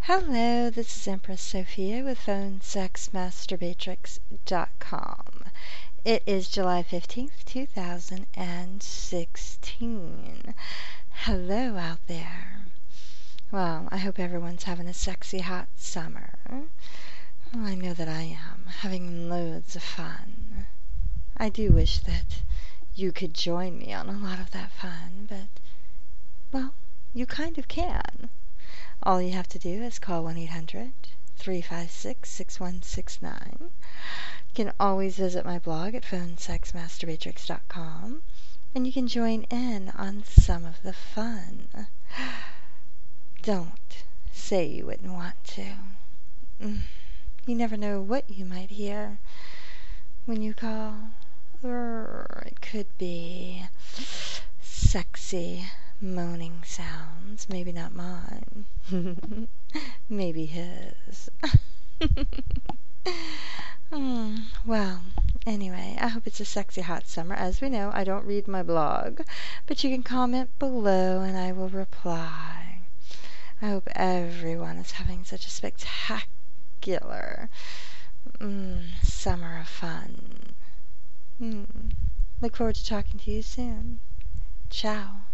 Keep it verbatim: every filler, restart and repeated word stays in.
Hello, this is Empress Sophia with phone sex masturbatrix dot com. It is July fifteenth, two thousand sixteen. Hello out there. Well, I hope everyone's having a sexy hot summer. Well, I know that I am, having loads of fun. I do wish that you could join me on a lot of that fun, but, well, you kind of can. All you have to do is call one eight hundred, three five six, six one six nine. You can always visit my blog at phone sex masturbatrix dot com, and you can join in on some of the fun. Don't say you wouldn't want to. You never know what you might hear when you call. Or it could be sexy moaning sounds. Maybe not mine. Maybe his. mm, well, anyway, I hope it's a sexy hot summer. As we know, I don't read my blog, but you can comment below and I will reply. I hope everyone is having such a spectacular mm, summer of fun. Mm. Look forward to talking to you soon. Ciao.